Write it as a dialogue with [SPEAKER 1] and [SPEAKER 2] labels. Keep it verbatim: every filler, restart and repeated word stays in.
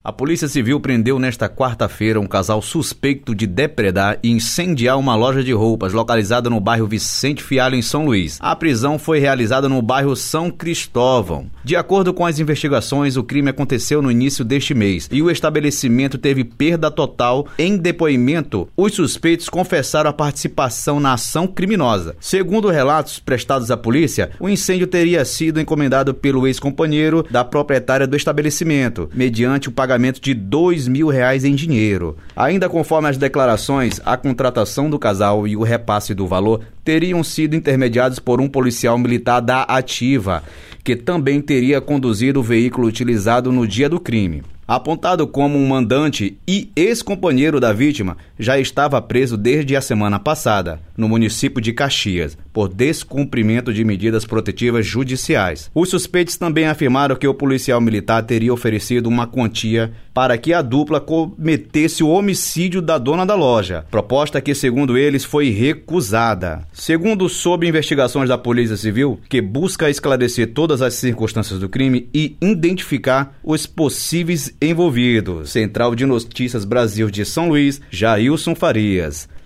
[SPEAKER 1] A Polícia Civil prendeu nesta quarta-feira um casal suspeito de depredar e incendiar uma loja de roupas localizada no bairro Vicente Fialho, em São Luís. A prisão foi realizada no bairro São Cristóvão. De acordo com as investigações, o crime aconteceu no início deste mês e o estabelecimento teve perda total. Em depoimento, os suspeitos confessaram a participação na ação criminosa. Segundo relatos prestados à polícia, o incêndio teria sido encomendado pelo ex-companheiro da proprietária do estabelecimento, mediante o pagamento de dois mil reais em dinheiro. Ainda conforme as declarações, a contratação do casal e o repasse do valor teriam sido intermediados por um policial militar da Ativa, que também teria conduzido o veículo utilizado no dia do crime. Apontado como um mandante e ex-companheiro da vítima, já estava preso desde a semana passada, no município de Caxias, por descumprimento de medidas protetivas judiciais. Os suspeitos também afirmaram que o policial militar teria oferecido uma quantia para que a dupla cometesse o homicídio da dona da loja, proposta que, segundo eles, foi recusada. Segundo sob investigações da Polícia Civil, que busca esclarecer todas as circunstâncias do crime e identificar os possíveis envolvidos. Central de Notícias Brasil de São Luís, Jailson Farias.